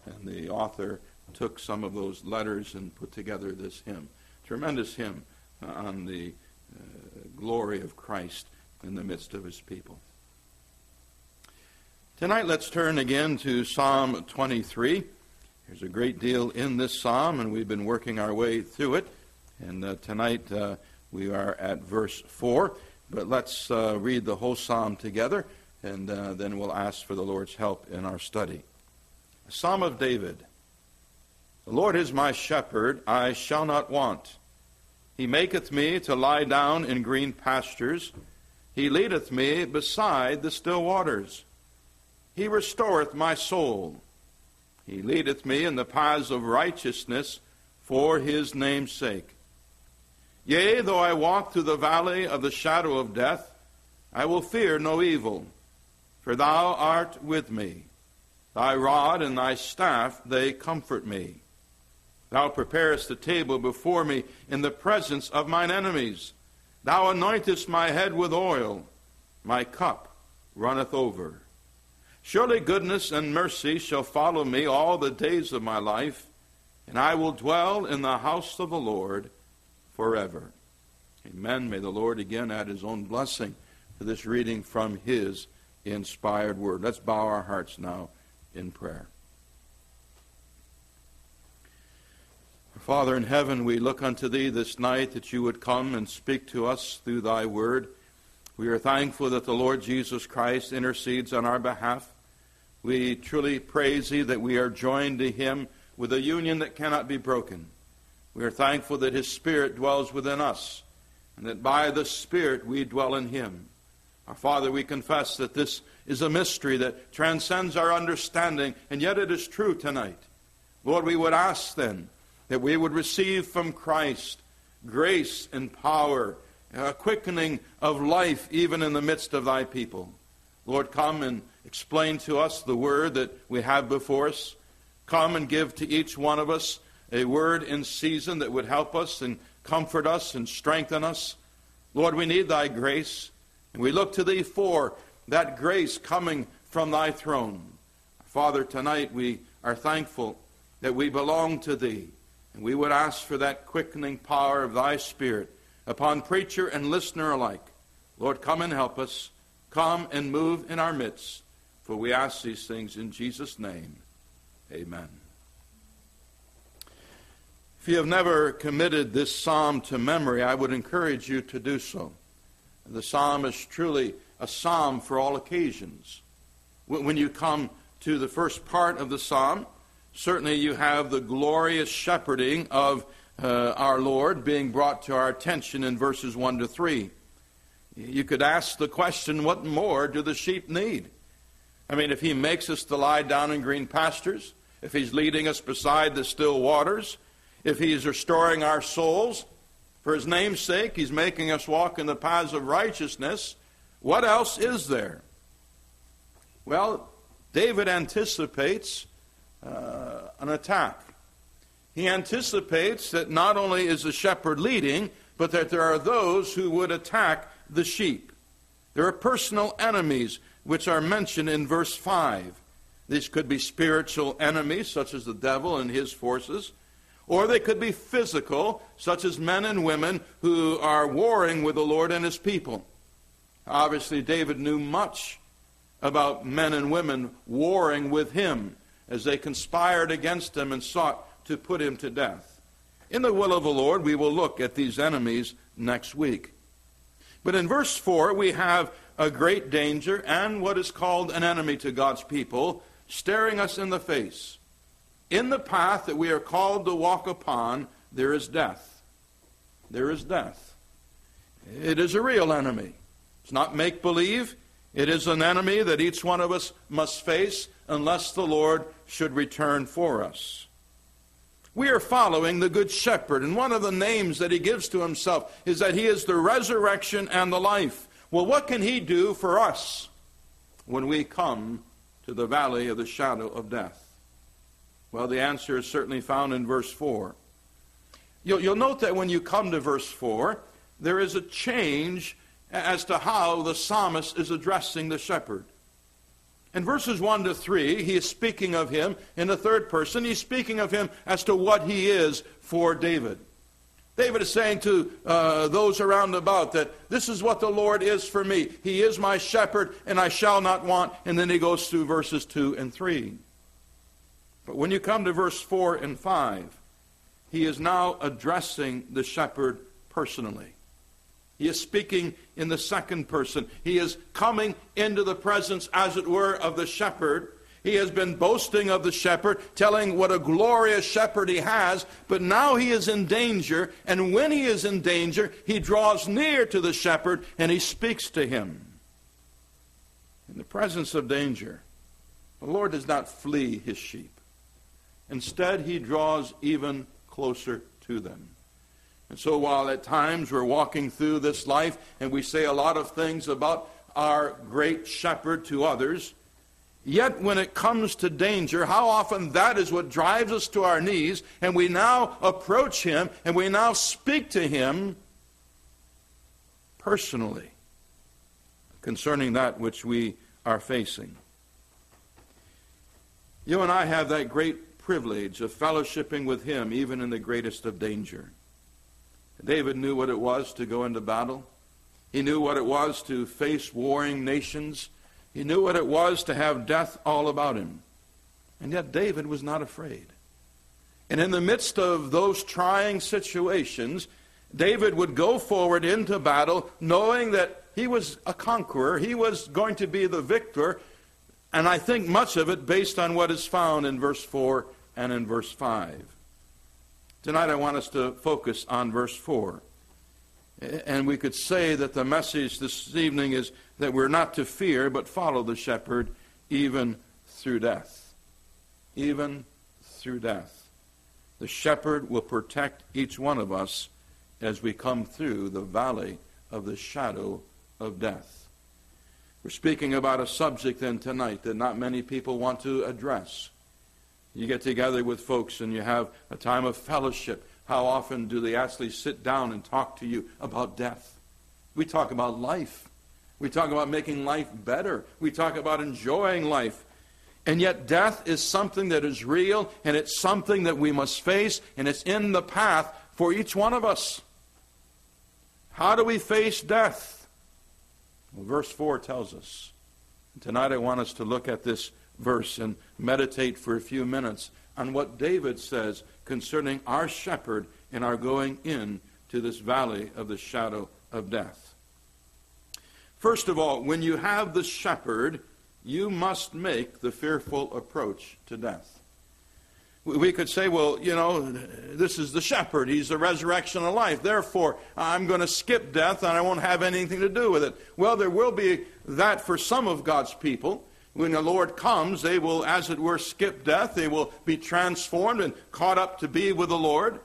And the author took some of those letters and put together this hymn. Tremendous hymn on the glory of Christ in the midst of his people. Tonight, let's turn again to Psalm 23. There's a great deal in this psalm, and we've been working our way through it. And tonight we are at verse 4. But let's read the whole psalm together, and then we'll ask for the Lord's help in our study. A Psalm of David. The Lord is my shepherd, I shall not want. He maketh me to lie down in green pastures. He leadeth me beside the still waters. He restoreth my soul. He leadeth me in the paths of righteousness for his name's sake. Yea, though I walk through the valley of the shadow of death, I will fear no evil, for thou art with me. Thy rod and thy staff, they comfort me. Thou preparest a table before me in the presence of mine enemies. Thou anointest my head with oil. My cup runneth over. Surely goodness and mercy shall follow me all the days of my life, and I will dwell in the house of the Lord forever. Amen. May the Lord again add his own blessing to this reading from his inspired word. Let's bow our hearts now in prayer. Father in heaven, we look unto thee this night that you would come and speak to us through thy word. We are thankful that the Lord Jesus Christ intercedes on our behalf. We truly praise thee that we are joined to him with a union that cannot be broken. We are thankful that his Spirit dwells within us, and that by the Spirit we dwell in him. Our Father, we confess that this is a mystery that transcends our understanding, and yet it is true tonight. Lord, we would ask then that we would receive from Christ grace and power, a quickening of life even in the midst of thy people. Lord, come and explain to us the word that we have before us. Come and give to each one of us a word in season that would help us and comfort us and strengthen us. Lord, we need thy grace, and we look to thee for that grace coming from thy throne. Father, tonight we are thankful that we belong to thee, and we would ask for that quickening power of thy Spirit upon preacher and listener alike. Lord, come and help us. Come and move in our midst, for we ask these things in Jesus' name. Amen. If you have never committed this psalm to memory, I would encourage you to do so. The psalm is truly a psalm for all occasions. When you come to the first part of the psalm, certainly you have the glorious shepherding of our Lord being brought to our attention in verses 1 to 3. You could ask the question, what more do the sheep need? I mean, if he makes us to lie down in green pastures, if he's leading us beside the still waters, if he's restoring our souls, for his name's sake, he's making us walk in the paths of righteousness, what else is there? Well, David anticipates an attack. He anticipates that not only is the shepherd leading, but that there are those who would attack the sheep. There are personal enemies which are mentioned in verse 5. These could be spiritual enemies, such as the devil and his forces, or they could be physical, such as men and women who are warring with the Lord and his people. Obviously, David knew much about men and women warring with him as they conspired against him and sought to put him to death. In the will of the Lord, we will look at these enemies next week. But in verse 4, we have a great danger and what is called an enemy to God's people staring us in the face. In the path that we are called to walk upon, there is death. There is death. It is a real enemy. It's not make-believe. It is an enemy that each one of us must face unless the Lord should return for us. We are following the Good Shepherd, and one of the names that he gives to himself is that he is the resurrection and the life. Well, what can he do for us when we come to the valley of the shadow of death? Well, the answer is certainly found in verse 4. You'll note that when you come to verse 4, there is a change as to how the psalmist is addressing the shepherd. In verses 1 to 3, he is speaking of him in the third person. He's speaking of him as to what he is for David. David is saying to those around about that this is what the Lord is for me. He is my shepherd, and I shall not want. And then he goes through verses 2 and 3. But when you come to verse 4 and 5, he is now addressing the shepherd personally. He is speaking in the second person. He is coming into the presence, as it were, of the shepherd. He has been boasting of the shepherd, telling what a glorious shepherd he has, but now he is in danger, and when he is in danger, he draws near to the shepherd and he speaks to him. In the presence of danger, the Lord does not flee his sheep. Instead, he draws even closer to them. And so while at times we're walking through this life and we say a lot of things about our great shepherd to others, yet when it comes to danger, how often that is what drives us to our knees, and we now approach him and we now speak to him personally concerning that which we are facing. You and I have that great privilege of fellowshipping with him even in the greatest of danger. David knew what it was to go into battle. He knew what it was to face warring nations. He knew what it was to have death all about him. And yet David was not afraid. And in the midst of those trying situations, David would go forward into battle knowing that he was a conqueror. He was going to be the victor. And I think much of it based on what is found in verse 4 and in verse 5. Tonight I want us to focus on verse 4. And we could say that the message this evening is that we're not to fear, but follow the shepherd even through death. Even through death. The shepherd will protect each one of us as we come through the valley of the shadow of death. We're speaking about a subject then tonight that not many people want to address. You get together with folks and you have a time of fellowship. How often do they actually sit down and talk to you about death? We talk about life. We talk about making life better. We talk about enjoying life. And yet death is something that is real, and it's something that we must face, and it's in the path for each one of us. How do we face death? Well, verse 4 tells us. Tonight I want us to look at this verse and meditate for a few minutes on what David says concerning our shepherd and our going in to this valley of the shadow of death. First of all, when you have the shepherd, you must make the fearful approach to death. We could say, well, you know, this is the shepherd. He's the resurrection of life. Therefore, I'm going to skip death and I won't have anything to do with it. Well, there will be that for some of God's people. When the Lord comes, they will, as it were, skip death. They will be transformed and caught up to be with the Lord.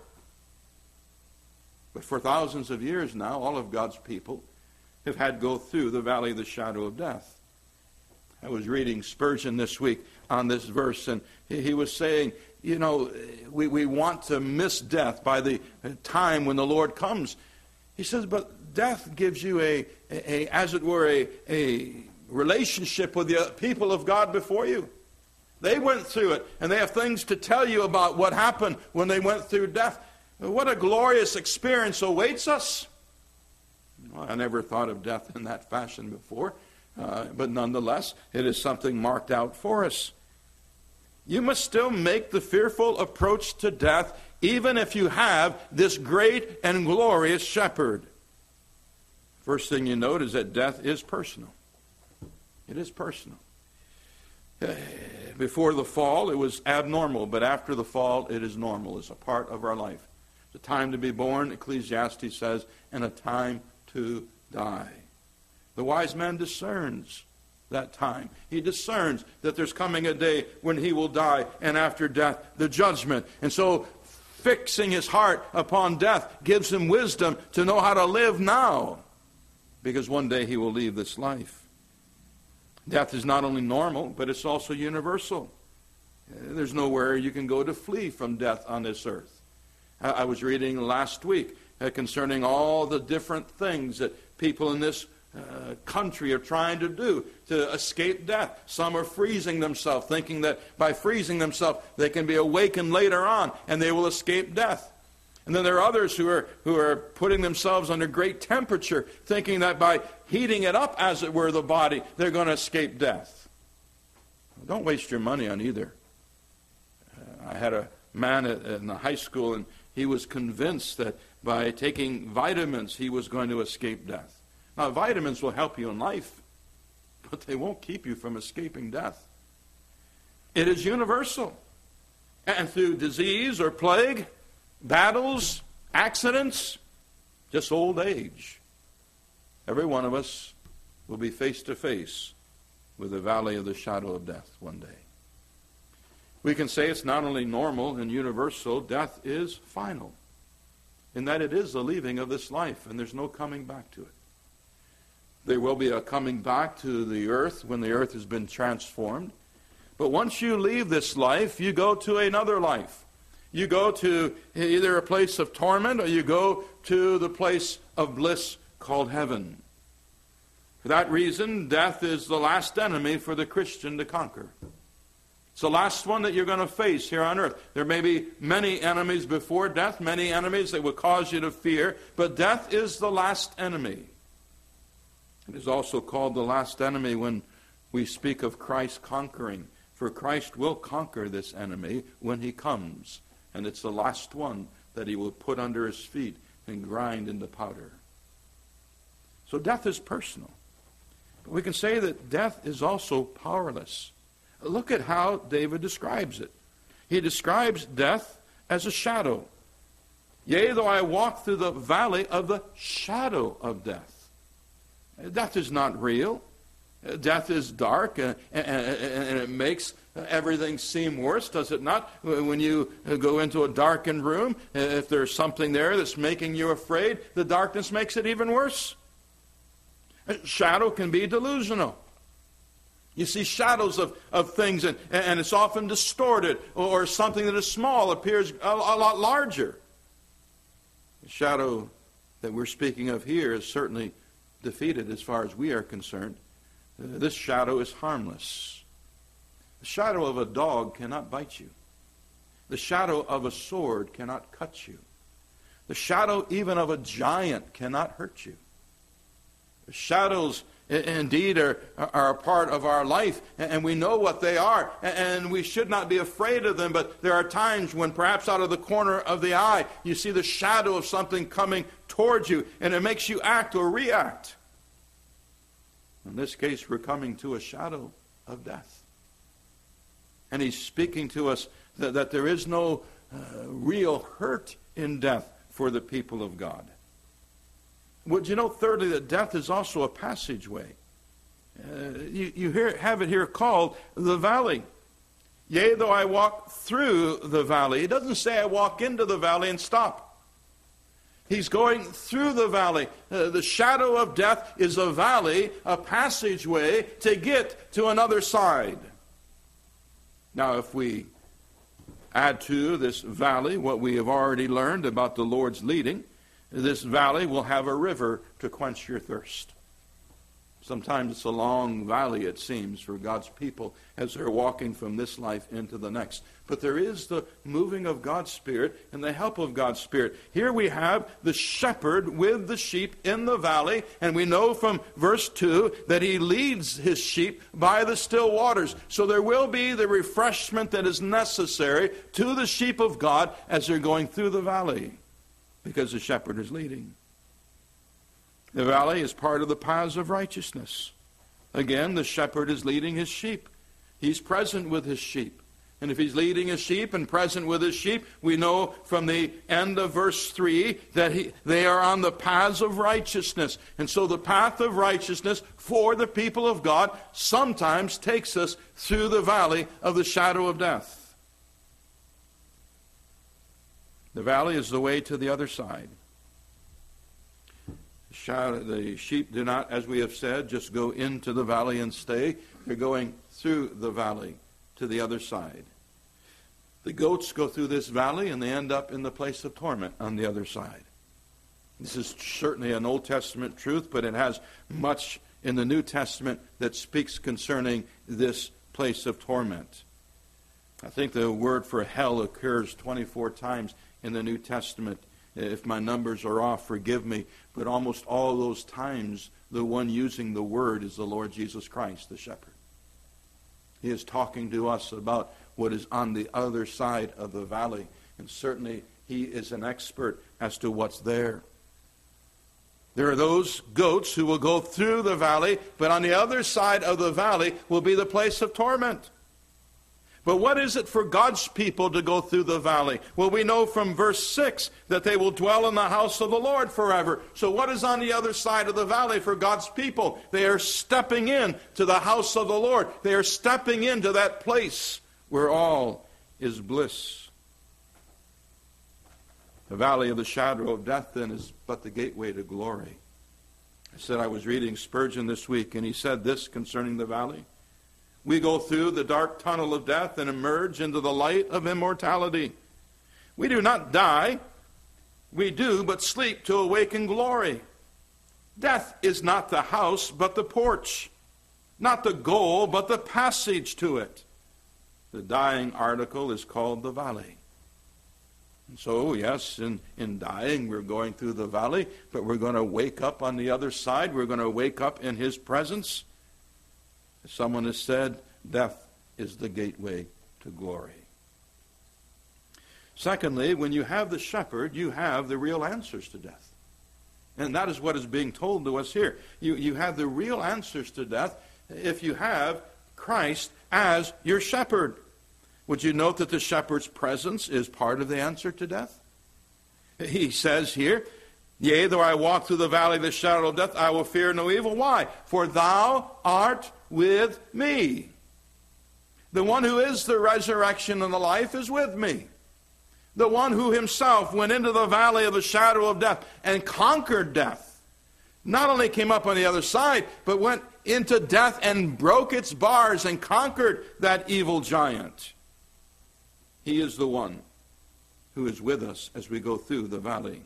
But for thousands of years now, all of God's people have had to go through the valley of the shadow of death. I was reading Spurgeon this week on this verse, and he was saying, you know, we want to miss death by the time when the Lord comes. He says, but death gives you as it were, a relationship with the people of God before you. They went through it, and they have things to tell you about what happened when they went through death. What a glorious experience awaits us. Well, I never thought of death in that fashion before, but nonetheless, it is something marked out for us. You must still make the fearful approach to death, even if you have this great and glorious shepherd. First thing you note is that death is personal. It is personal. Before the fall, it was abnormal, but after the fall, it is normal. It's a part of our life. It's a time to be born, Ecclesiastes says, and a time to die. The wise man discerns that time. He discerns that there's coming a day when he will die, and after death, the judgment. And so, fixing his heart upon death gives him wisdom to know how to live now, because one day he will leave this life. Death is not only normal, but it's also universal. There's nowhere you can go to flee from death on this earth. I was reading last week concerning all the different things that people in this country are trying to do to escape death. Some are freezing themselves, thinking that by freezing themselves they can be awakened later on and they will escape death. And then there are others who are putting themselves under great temperature, thinking that by heating it up, as it were, the body, they're going to escape death. Don't waste your money on either. I had a man in the high school, and he was convinced that by taking vitamins, he was going to escape death. Now, vitamins will help you in life, but they won't keep you from escaping death. It is universal. And through disease or plague, battles, accidents, just old age, every one of us will be face to face with the valley of the shadow of death one day. We can say it's not only normal and universal, death is final, in that it is the leaving of this life, and there's no coming back to it. There will be a coming back to the earth when the earth has been transformed. But once you leave this life, you go to another life. You go to either a place of torment or you go to the place of bliss called heaven. For that reason, death is the last enemy for the Christian to conquer. It's the last one that you're going to face here on earth. There may be many enemies before death, many enemies that will cause you to fear, but death is the last enemy. It is also called the last enemy when we speak of Christ conquering. For Christ will conquer this enemy when he comes. And it's the last one that he will put under his feet and grind into powder. So death is personal. But we can say that death is also powerless. Look at how David describes it. He describes death as a shadow. Yea, though I walk through the valley of the shadow of death. Death is not real. Death is dark, and it makes everything seem worse, does it not? When you go into a darkened room, if there's something there that's making you afraid, the darkness makes it even worse. Shadow can be delusional. You see shadows of things, and it's often distorted, or something that is small appears a lot larger. The shadow that we're speaking of here is certainly defeated as far as we are concerned. This shadow is harmless. The shadow of a dog cannot bite you. The shadow of a sword cannot cut you. The shadow even of a giant cannot hurt you. The shadows indeed are a part of our life, and we know what they are, and we should not be afraid of them, but there are times when perhaps out of the corner of the eye you see the shadow of something coming towards you, and it makes you act or react. In this case, we're coming to a shadow of death. And he's speaking to us that there is no real hurt in death for the people of God. Would you know, thirdly, that death is also a passageway? You have it here called the valley. Yea, though I walk through the valley. It doesn't say I walk into the valley and stop. He's going through the valley. The shadow of death is a valley, a passageway to get to another side. Now, if we add to this valley what we have already learned about the Lord's leading, this valley will have a river to quench your thirst. Sometimes it's a long valley, it seems, for God's people as they're walking from this life into the next. But there is the moving of God's Spirit and the help of God's Spirit. Here we have the shepherd with the sheep in the valley, and we know from verse 2 that he leads his sheep by the still waters. So there will be the refreshment that is necessary to the sheep of God as they're going through the valley, because the shepherd is leading. The valley is part of the paths of righteousness. Again, the shepherd is leading his sheep. He's present with his sheep. And if he's leading his sheep and present with his sheep, we know from the end of verse 3 that they are on the paths of righteousness. And so the path of righteousness for the people of God sometimes takes us through the valley of the shadow of death. The valley is the way to the other side. The sheep do not, as we have said, just go into the valley and stay. They're going through the valley to the other side. The goats go through this valley and they end up in the place of torment on the other side. This is certainly an Old Testament truth, but it has much in the New Testament that speaks concerning this place of torment. I think the word for hell occurs 24 times in the New Testament. If my numbers are off, forgive me. But almost all those times, the one using the word is the Lord Jesus Christ, the shepherd. He is talking to us about what is on the other side of the valley. And certainly he is an expert as to what's there. There are those goats who will go through the valley, but on the other side of the valley will be the place of torment. But what is it for God's people to go through the valley? Well, we know from verse 6 that they will dwell in the house of the Lord forever. So what is on the other side of the valley for God's people? They are stepping in to the house of the Lord. They are stepping into that place where all is bliss. The valley of the shadow of death, then, is but the gateway to glory. I said I was reading Spurgeon this week, and he said this concerning the valley. We go through the dark tunnel of death and emerge into the light of immortality. We do not die. We do but sleep to awake in glory. Death is not the house, but the porch. Not the goal, but the passage to it. The dying article is called the valley. And so, yes, in dying, we're going through the valley, but we're going to wake up on the other side. We're going to wake up in his presence. Someone has said, death is the gateway to glory. Secondly, when you have the shepherd, you have the real answers to death. And that is what is being told to us here. You have the real answers to death if you have Christ as your shepherd. Would you note that the shepherd's presence is part of the answer to death? He says here, yea, though I walk through the valley of the shadow of death, I will fear no evil. Why? For thou art with me. The one who is the resurrection and the life is with me. The one who himself went into the valley of the shadow of death and conquered death. Not only came up on the other side, but went into death and broke its bars and conquered that evil giant. He is the one who is with us as we go through the valley.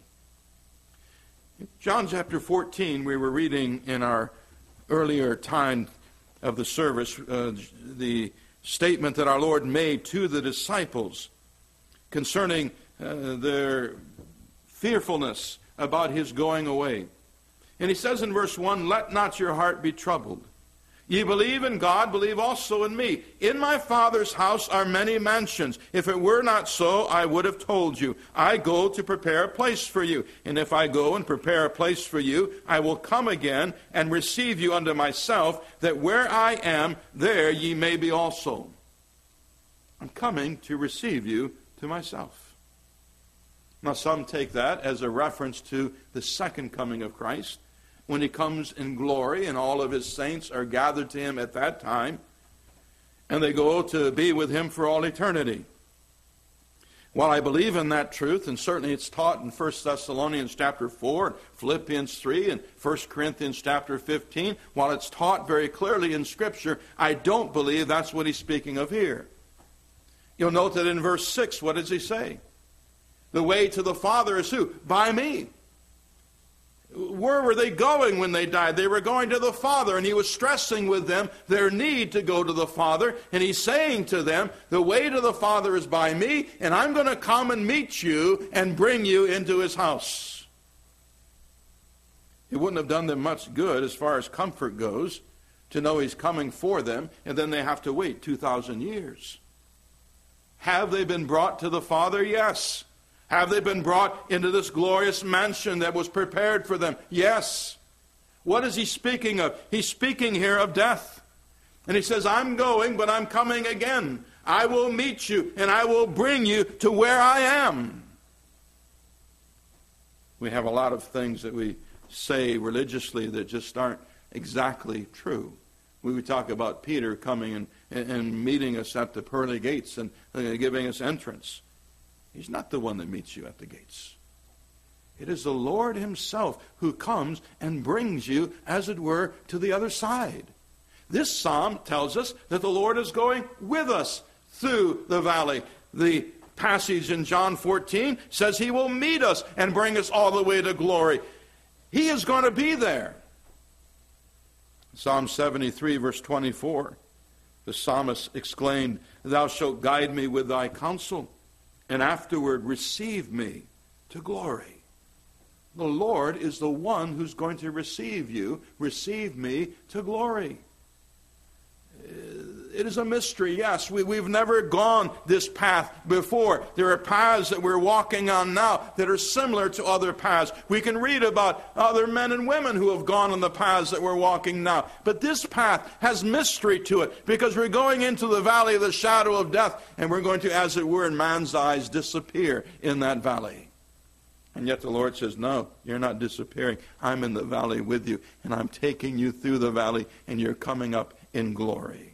John chapter 14, we were reading in our earlier time of the service, the statement that our Lord made to the disciples concerning their fearfulness about his going away. And he says in verse 1, let not your heart be troubled. Ye believe in God, believe also in me. In my Father's house are many mansions. If it were not so, I would have told you. I go to prepare a place for you. And if I go and prepare a place for you, I will come again and receive you unto myself, that where I am, there ye may be also. I'm coming to receive you to myself. Now some take that as a reference to the second coming of Christ, when he comes in glory and all of his saints are gathered to him at that time, and they go to be with him for all eternity. While I believe in that truth, and certainly it's taught in 1 Thessalonians chapter 4, Philippians 3, and 1 Corinthians chapter 15, while it's taught very clearly in Scripture, I don't believe that's what he's speaking of here. You'll note that in verse 6, what does he say? The way to the Father is who? By me. Where were they going when they died? They were going to the Father, and he was stressing with them their need to go to the Father, and he's saying to them, the way to the Father is by me, and I'm going to come and meet you and bring you into his house. It wouldn't have done them much good as far as comfort goes to know he's coming for them, and then they have to wait 2,000 years. Have they been brought to the Father? Yes. Have they been brought into this glorious mansion that was prepared for them? Yes. What is he speaking of? He's speaking here of death. And he says, I'm going, but I'm coming again. I will meet you, and I will bring you to where I am. We have a lot of things that we say religiously that just aren't exactly true. We talk about Peter coming and meeting us at the pearly gates and giving us entrance. He's not the one that meets you at the gates. It is the Lord himself who comes and brings you, as it were, to the other side. This psalm tells us that the Lord is going with us through the valley. The passage in John 14 says he will meet us and bring us all the way to glory. He is going to be there. Psalm 73, verse 24, the psalmist exclaimed, "Thou shalt guide me with thy counsel, and afterward receive me to glory." The Lord is the one who's going to receive you, receive me to glory. It is a mystery, yes. We've never gone this path before. There are paths that we're walking on now that are similar to other paths. We can read about other men and women who have gone on the paths that we're walking now. But this path has mystery to it because we're going into the valley of the shadow of death, and we're going to, as it were, in man's eyes, disappear in that valley. And yet the Lord says, no, you're not disappearing. I'm in the valley with you, and I'm taking you through the valley, and you're coming up in glory.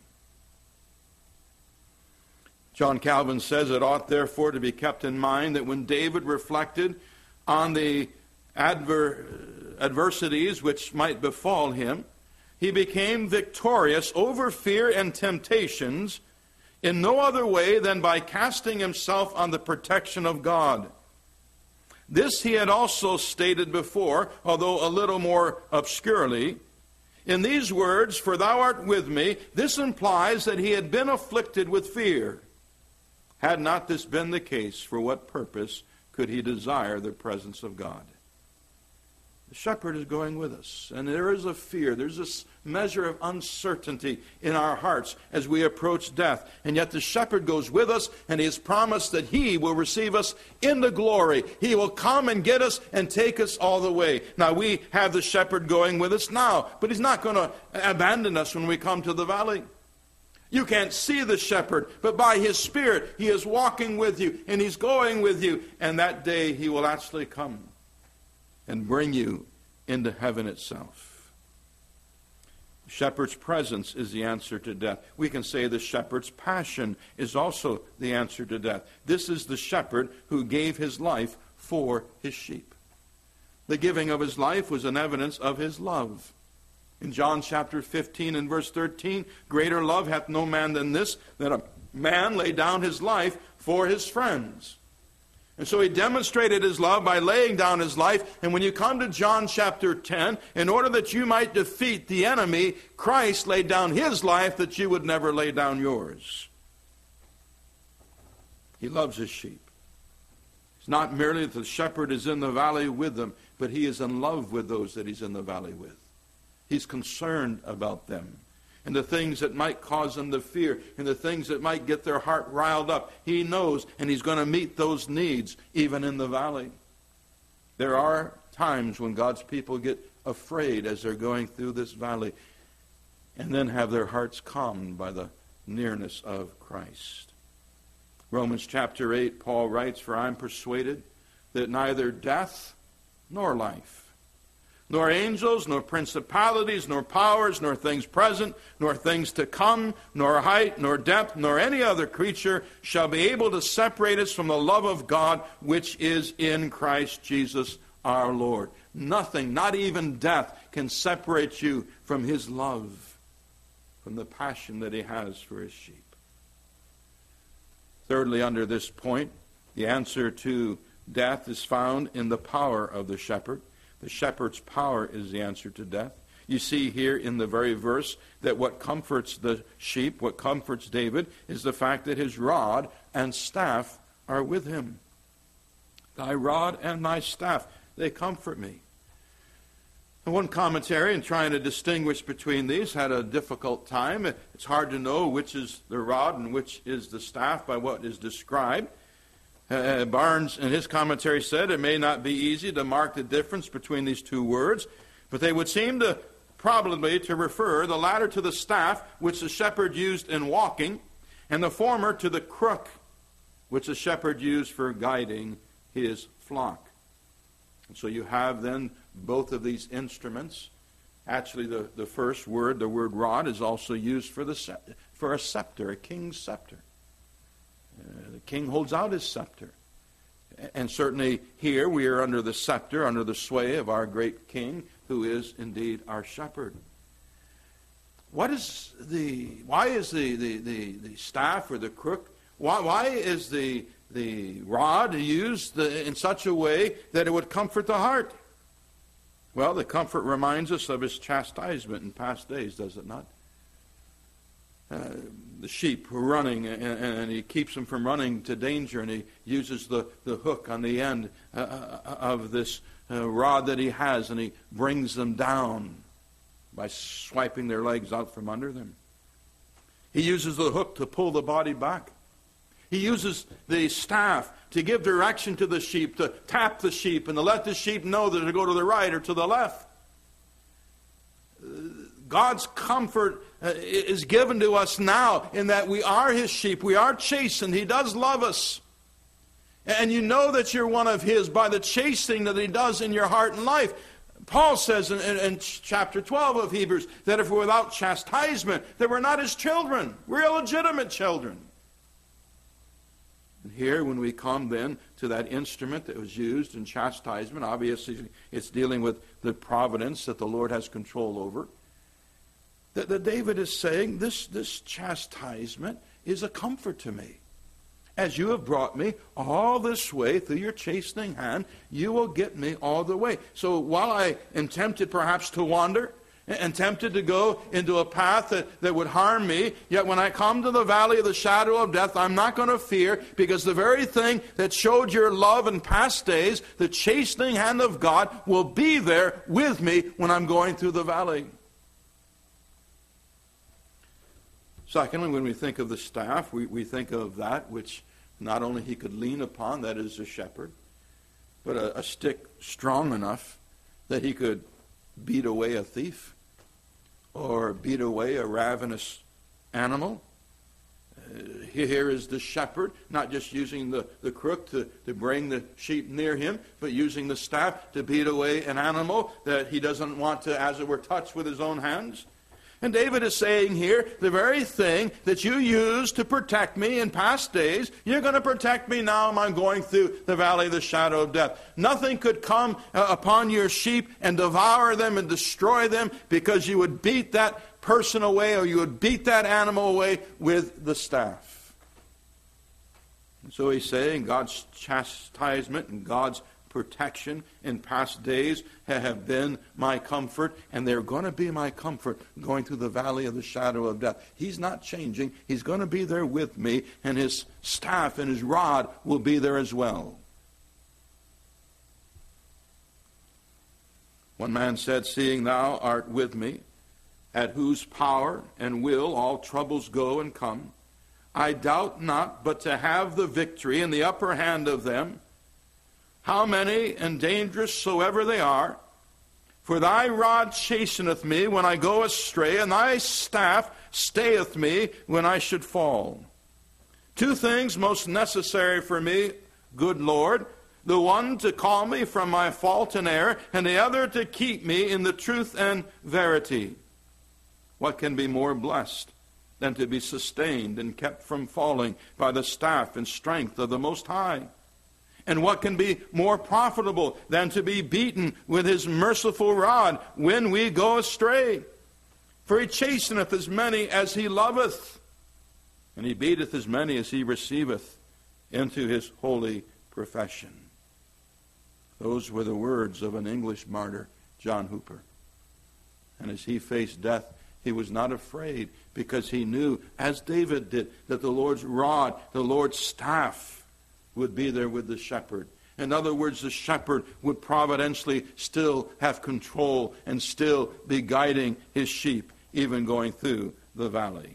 John Calvin says it ought therefore to be kept in mind that when David reflected on the adversities which might befall him, he became victorious over fear and temptations in no other way than by casting himself on the protection of God. This he had also stated before, although a little more obscurely. In these words, "For thou art with me," this implies that he had been afflicted with fear. Had not this been the case, for what purpose could he desire the presence of God? The shepherd is going with us, and there is a fear. There's this measure of uncertainty in our hearts as we approach death. And yet the shepherd goes with us, and he has promised that he will receive us into glory. He will come and get us and take us all the way. Now, we have the shepherd going with us now, but he's not going to abandon us when we come to the valley. You can't see the shepherd, but by his Spirit, he is walking with you, and he's going with you. And that day, he will actually come and bring you into heaven itself. The shepherd's presence is the answer to death. We can say the shepherd's passion is also the answer to death. This is the shepherd who gave his life for his sheep. The giving of his life was an evidence of his love. In John chapter 15 and verse 13, "Greater love hath no man than this, that a man lay down his life for his friends." And so he demonstrated his love by laying down his life. And when you come to John chapter 10, in order that you might defeat the enemy, Christ laid down his life that you would never lay down yours. He loves his sheep. It's not merely that the shepherd is in the valley with them, but he is in love with those that he's in the valley with. He's concerned about them and the things that might cause them to fear and the things that might get their heart riled up. He knows, and he's going to meet those needs even in the valley. There are times when God's people get afraid as they're going through this valley and then have their hearts calmed by the nearness of Christ. Romans chapter 8, Paul writes, "For I am persuaded that neither death nor life, nor angels, nor principalities, nor powers, nor things present, nor things to come, nor height, nor depth, nor any other creature shall be able to separate us from the love of God which is in Christ Jesus our Lord." Nothing, not even death, can separate you from his love, from the passion that he has for his sheep. Thirdly, under this point, the answer to death is found in the power of the shepherd. The shepherd's power is the answer to death. You see here in the very verse that what comforts the sheep, what comforts David, is the fact that his rod and staff are with him. "Thy rod and thy staff, they comfort me." And one commentary, in trying to distinguish between these, had a difficult time. It's hard to know which is the rod and which is the staff by what is described. Barnes, in his commentary, said it may not be easy to mark the difference between these two words, but they would seem to probably to refer the latter to the staff, which the shepherd used in walking, and the former to the crook, which the shepherd used for guiding his flock. And so you have then both of these instruments. Actually, the first word, the word rod, is also used for a scepter, a king's scepter. The king holds out his scepter. And certainly here we are under the scepter, under the sway of our great king, who is indeed our shepherd. Why is the staff or the crook, why is the the rod used in such a way that it would comfort the heart? Well, the comfort reminds us of his chastisement in past days, does it not? The sheep were running, and he keeps them from running to danger, and he uses the hook on the end of this rod that he has, and he brings them down by swiping their legs out from under them. He uses the hook to pull the body back. He uses the staff to give direction to the sheep, to tap the sheep, and to let the sheep know that to go to the right or to the left. God's comfort is given to us now in that we are his sheep. We are chastened. He does love us. And you know that you're one of his by the chastening that he does in your heart and life. Paul says in chapter 12 of Hebrews that if we're without chastisement, that we're not his children. We're illegitimate children. And here, when we come then to that instrument that was used in chastisement, obviously it's dealing with the providence that the Lord has control over. That David is saying, this chastisement is a comfort to me. As you have brought me all this way through your chastening hand, you will get me all the way. So while I am tempted perhaps to wander, and tempted to go into a path that would harm me, yet when I come to the valley of the shadow of death, I'm not going to fear, because the very thing that showed your love in past days, the chastening hand of God, will be there with me when I'm going through the valley. Secondly, when we think of the staff, we think of that which not only he could lean upon, that is a shepherd, but a stick strong enough that he could beat away a thief or beat away a ravenous animal. Here is the shepherd, not just using the crook to bring the sheep near him, but using the staff to beat away an animal that he doesn't want to, as it were, touch with his own hands. And David is saying here, the very thing that you used to protect me in past days, you're going to protect me now when I'm going through the valley of the shadow of death. Nothing could come upon your sheep and devour them and destroy them, because you would beat that person away, or you would beat that animal away with the staff. And so he's saying God's chastisement and God's protection in past days have been my comfort, and they're going to be my comfort going through the valley of the shadow of death. He's not changing. He's going to be there with me, and his staff and his rod will be there as well. One man said, "Seeing thou art with me, at whose power and will all troubles go and come, I doubt not but to have the victory and the upper hand of them, how many and dangerous soever they are. For thy rod chasteneth me when I go astray, and thy staff stayeth me when I should fall. Two things most necessary for me, good Lord, the one to call me from my fault and error, and the other to keep me in the truth and verity. What can be more blessed than to be sustained and kept from falling by the staff and strength of the Most High? And what can be more profitable than to be beaten with his merciful rod when we go astray? For he chasteneth as many as he loveth, and he beateth as many as he receiveth into his holy profession." Those were the words of an English martyr, John Hooper. And as he faced death, he was not afraid, because he knew, as David did, that the Lord's rod, the Lord's staff, would be there with the shepherd. In other words, the shepherd would providentially still have control and still be guiding his sheep, even going through the valley.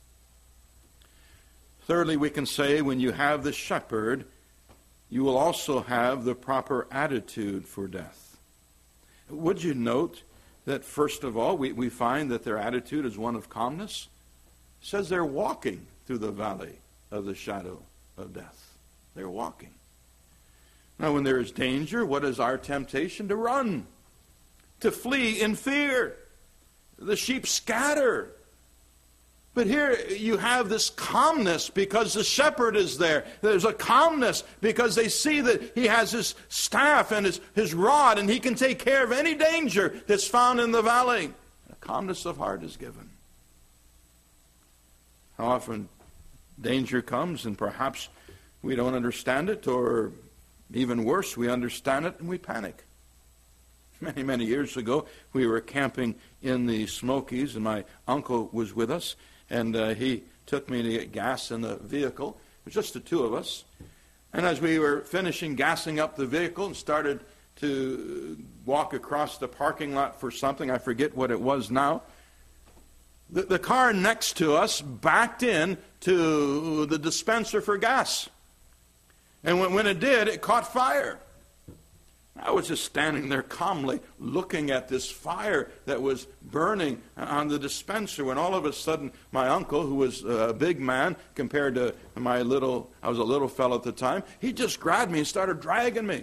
Thirdly, we can say when you have the shepherd, you will also have the proper attitude for death. Would you note that, first of all, we find that their attitude is one of calmness? It says they're walking through the valley of the shadow of death. They're walking. Now, when there is danger, what is our temptation? To run, to flee in fear. The sheep scatter. But here you have this calmness because the shepherd is there. There's a calmness because they see that he has his staff and his rod, and he can take care of any danger that's found in the valley. A calmness of heart is given. How often danger comes, and perhaps We don't understand it, or even worse, we understand it and we panic. Many, many years ago, we were camping in the Smokies, and my uncle was with us, and he took me to get gas in the vehicle. It was just the two of us. And as we were finishing gassing up the vehicle and started to walk across the parking lot for something, I forget what it was now, the car next to us backed in to the dispenser for gas. And when it did, it caught fire. I was just standing there calmly looking at this fire that was burning on the dispenser when all of a sudden my uncle, who was a big man compared to I was a little fellow at the time, he just grabbed me and started dragging me.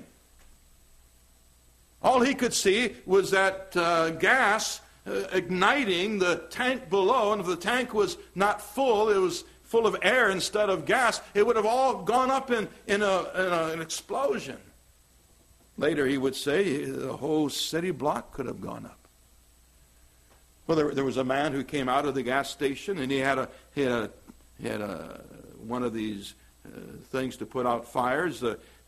All he could see was that gas igniting the tank below, and if the tank was not full, it was full of air instead of gas, it would have all gone up in an explosion. Later he would say the whole city block could have gone up. Well, there was a man who came out of the gas station, and he had one of these things to put out fires,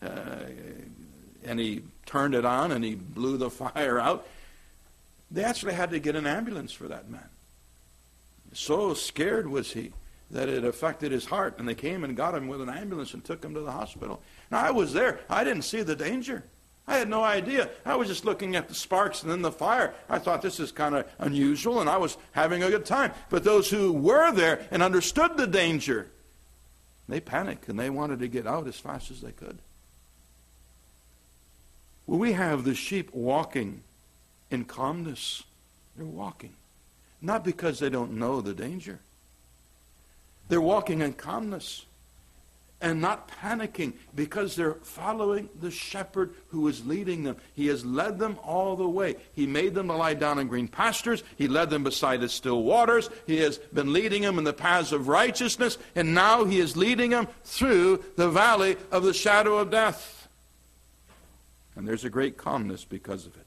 and he turned it on and he blew the fire out. They actually had to get an ambulance for that man. So scared was he that it affected his heart, and they came and got him with an ambulance and took him to the hospital. Now, I was there. I didn't see the danger. I had no idea. I was just looking at the sparks and then the fire. I thought this is kind of unusual, and I was having a good time. But those who were there and understood the danger, they panicked, and they wanted to get out as fast as they could. Well, we have the sheep walking in calmness. They're walking. Not because they don't know the danger. They're walking in calmness and not panicking because they're following the shepherd who is leading them. He has led them all the way. He made them to lie down in green pastures. He led them beside the still waters. He has been leading them in the paths of righteousness, and now he is leading them through the valley of the shadow of death. And there's a great calmness because of it.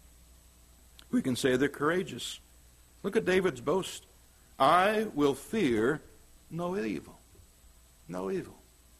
We can say they're courageous. Look at David's boast. I will fear no evil. No evil.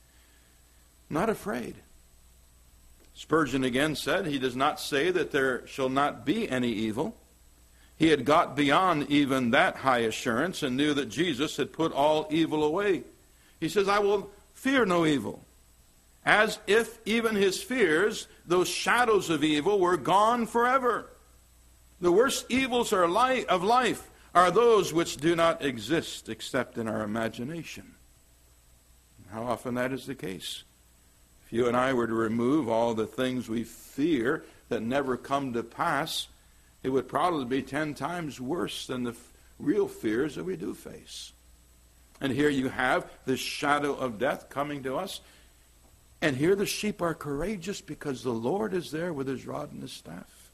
Not afraid. Spurgeon again said, he does not say that there shall not be any evil. He had got beyond even that high assurance and knew that Jesus had put all evil away. He says, I will fear no evil. As if even his fears, those shadows of evil, were gone forever. The worst evils of life are those which do not exist except in our imagination. How often that is the case. If you and I were to remove all the things we fear that never come to pass, it would probably be 10 times worse than the real fears that we do face. And here you have the shadow of death coming to us. And here the sheep are courageous because the Lord is there with his rod and his staff.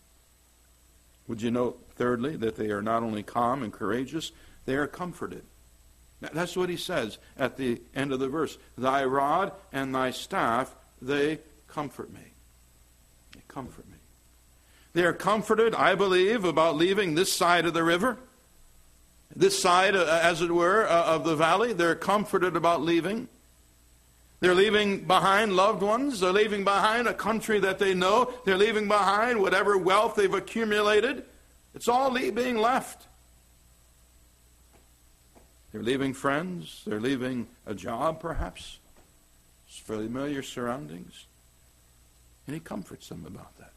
Would you note, thirdly, that they are not only calm and courageous, they are comforted. That's what he says at the end of the verse. Thy rod and thy staff, they comfort me. They comfort me. They are comforted, I believe, about leaving this side of the river. This side, as it were, of the valley. They're comforted about leaving. They're leaving behind loved ones. They're leaving behind a country that they know. They're leaving behind whatever wealth they've accumulated. It's all being left. They're leaving friends. They're leaving a job, perhaps. Familiar surroundings. And he comforts them about that.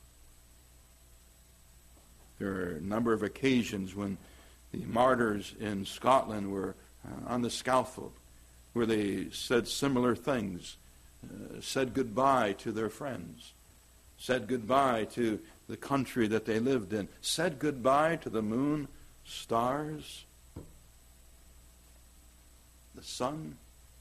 There are a number of occasions when the martyrs in Scotland were on the scaffold, where they said similar things, said goodbye to their friends, said goodbye to the country that they lived in, said goodbye to the moon, stars, the sun,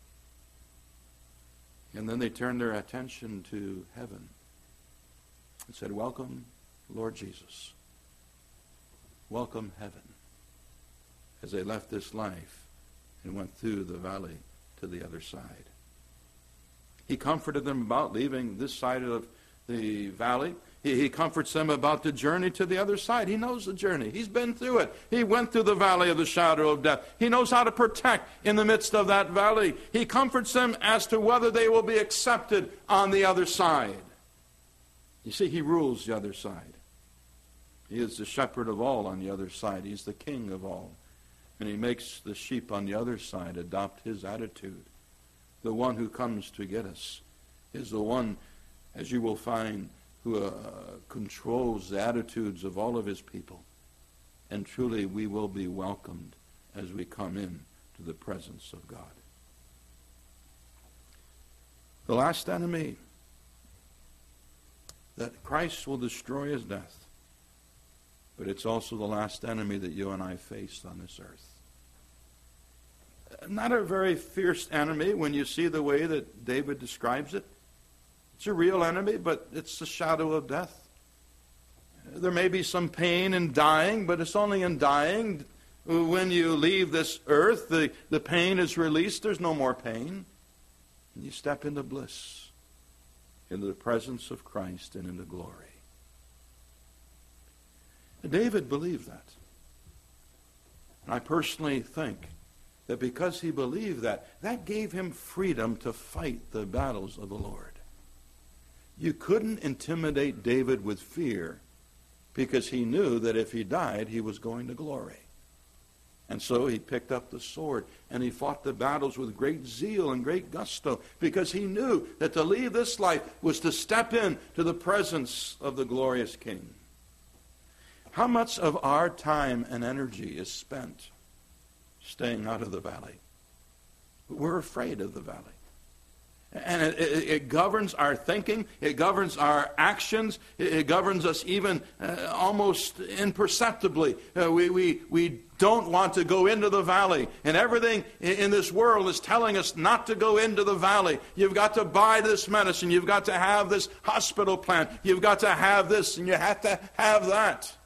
and then they turned their attention to heaven and said, welcome, Lord Jesus. Welcome, heaven, as they left this life and went through the valley to the other side. He comforted them about leaving this side of the valley. He comforts them about the journey to the other side. He knows the journey. He's been through it. He went through the valley of the shadow of death. He knows how to protect in the midst of that valley. He comforts them as to whether they will be accepted on the other side. You see, he rules the other side. He is the shepherd of all on the other side. He's the king of all. And he makes the sheep on the other side adopt his attitude. The one who comes to get us is the one, as you will find, who controls the attitudes of all of his people. And truly we will be welcomed as we come in to the presence of God. The last enemy that Christ will destroy is death. But it's also the last enemy that you and I face on this earth. Not a very fierce enemy when you see the way that David describes it. It's a real enemy, but it's the shadow of death. There may be some pain in dying, but it's only in dying. When you leave this earth, the pain is released. There's no more pain. And you step into bliss, into the presence of Christ and into glory. David believed that. And I personally think that because he believed that, that gave him freedom to fight the battles of the Lord. You couldn't intimidate David with fear because he knew that if he died, he was going to glory. And so he picked up the sword and he fought the battles with great zeal and great gusto because he knew that to leave this life was to step in to the presence of the glorious King. How much of our time and energy is spent staying out of the valley? We're afraid of the valley. And it governs our thinking. It governs our actions. It governs us even almost imperceptibly. We don't want to go into the valley. And everything in this world is telling us not to go into the valley. You've got to buy this medicine. You've got to have this hospital plan. You've got to have this and you have to have that.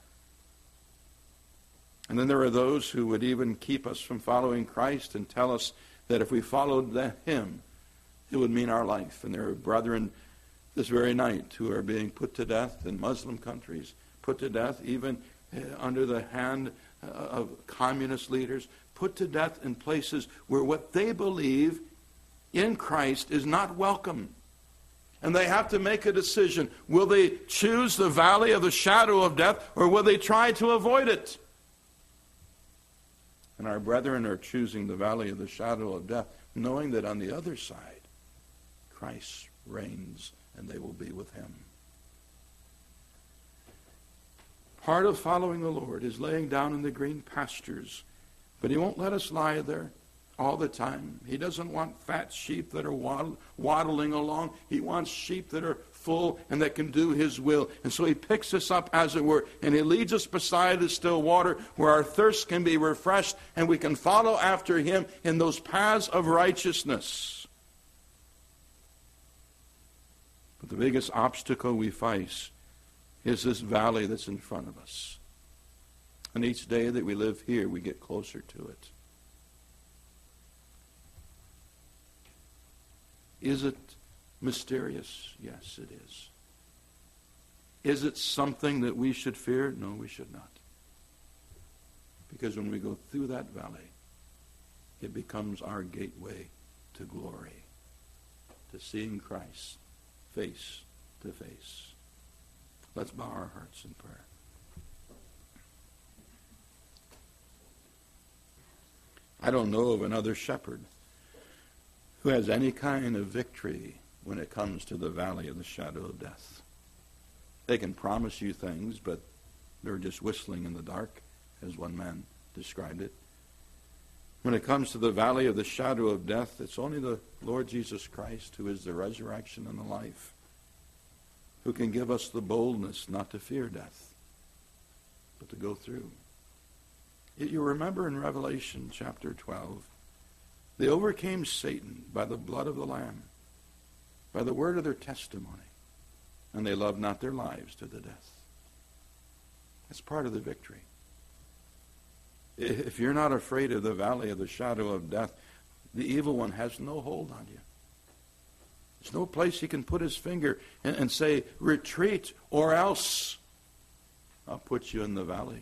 And then there are those who would even keep us from following Christ and tell us that if we followed him, it would mean our life. And there are brethren this very night who are being put to death in Muslim countries, put to death even under the hand of communist leaders, put to death in places where what they believe in Christ is not welcome. And they have to make a decision. Will they choose the valley of the shadow of death, or will they try to avoid it? And our brethren are choosing the valley of the shadow of death, knowing that on the other side, Christ reigns and they will be with him. Part of following the Lord is laying down in the green pastures, but he won't let us lie there all the time. He doesn't want fat sheep that are waddling along. He wants sheep that are full and that can do his will. And so he picks us up, as it were, and he leads us beside the still water where our thirst can be refreshed and we can follow after him in those paths of righteousness. But the biggest obstacle we face is this valley that's in front of us. And each day that we live here, we get closer to it. Is it mysterious? Yes, it is. Is it something that we should fear? No, we should not. Because when we go through that valley, it becomes our gateway to glory, to seeing Christ face to face. Let's bow our hearts in prayer. I don't know of another shepherd who has any kind of victory when it comes to the valley of the shadow of death. They can promise you things, but they're just whistling in the dark, as one man described it. When it comes to the valley of the shadow of death, it's only the Lord Jesus Christ who is the resurrection and the life, who can give us the boldness not to fear death, but to go through. You remember in Revelation chapter 12, they overcame Satan by the blood of the Lamb, by the word of their testimony, and they loved not their lives to the death. That's part of the victory. If you're not afraid of the valley of the shadow of death, the evil one has no hold on you. There's no place he can put his finger and say, retreat, or else I'll put you in the valley.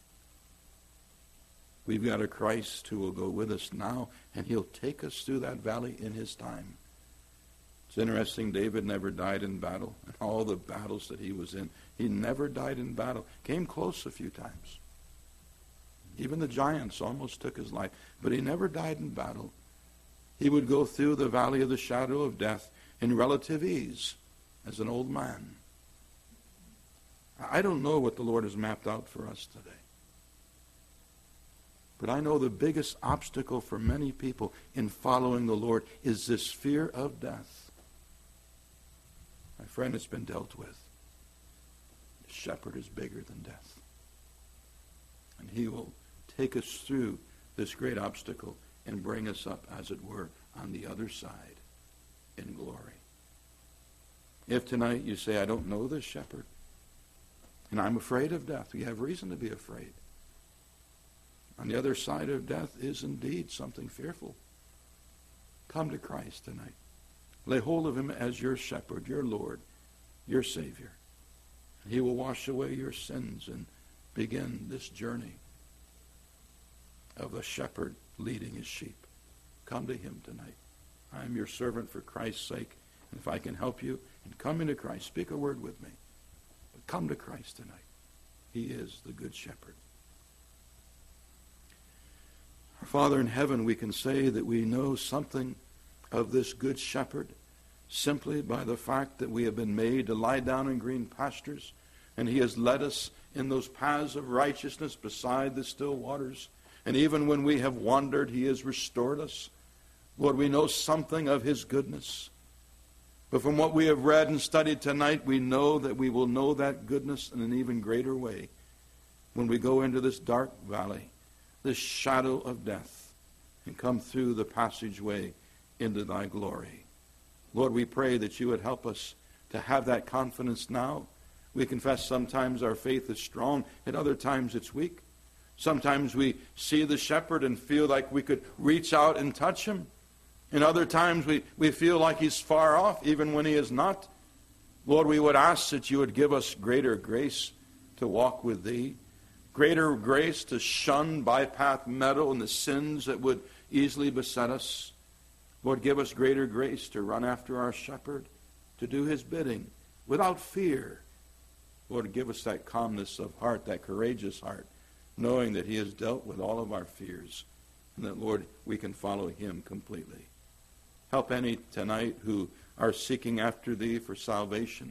We've got a Christ who will go with us now, and he'll take us through that valley in his time. It's interesting, David never died in battle. And all the battles that he was in, he never died in battle. Came close a few times. Even the giants almost took his life, but he never died in battle. He would go through the valley of the shadow of death in relative ease as an old man. I don't know what the Lord has mapped out for us today. But I know the biggest obstacle for many people in following the Lord is this fear of death. My friend, it's been dealt with. The shepherd is bigger than death. And he will take us through this great obstacle and bring us up, as it were, on the other side in glory. If tonight you say, I don't know this shepherd, and I'm afraid of death, you have reason to be afraid. On the other side of death is indeed something fearful. Come to Christ tonight. Lay hold of him as your shepherd, your Lord, your Savior. He will wash away your sins and begin this journey of a shepherd leading his sheep. Come to him tonight. I am your servant for Christ's sake. And if I can help you in coming to Christ, speak a word with me. But come to Christ tonight. He is the good shepherd. Our Father in heaven, we can say that we know something of this good shepherd simply by the fact that we have been made to lie down in green pastures, and he has led us in those paths of righteousness beside the still waters. And even when we have wandered, he has restored us. Lord, we know something of his goodness. But from what we have read and studied tonight, we know that we will know that goodness in an even greater way when we go into this dark valley, this shadow of death, and come through the passageway into thy glory. Lord, we pray that you would help us to have that confidence now. We confess sometimes our faith is strong, at other times it's weak. Sometimes we see the shepherd and feel like we could reach out and touch him. In other times we feel like he's far off, even when he is not. Lord, we would ask that you would give us greater grace to walk with thee, greater grace to shun bypath meadow and the sins that would easily beset us. Lord, give us greater grace to run after our shepherd, to do his bidding without fear. Lord, give us that calmness of heart, that courageous heart, knowing that he has dealt with all of our fears, and that, Lord, we can follow him completely. Help any tonight who are seeking after thee for salvation.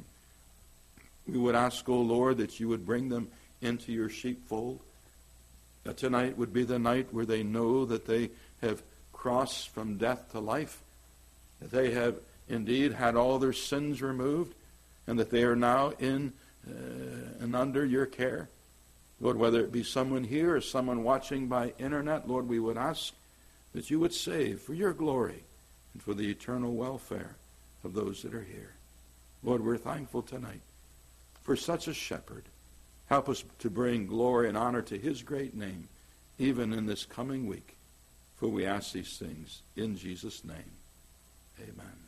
We would ask, O Lord, that you would bring them into your sheepfold. That tonight would be the night where they know that they have crossed from death to life, that they have indeed had all their sins removed, and that they are now in and under your care. Lord, whether it be someone here or someone watching by internet, Lord, we would ask that you would save for your glory and for the eternal welfare of those that are here. Lord, we're thankful tonight for such a shepherd. Help us to bring glory and honor to his great name, even in this coming week. For we ask these things in Jesus' name. Amen.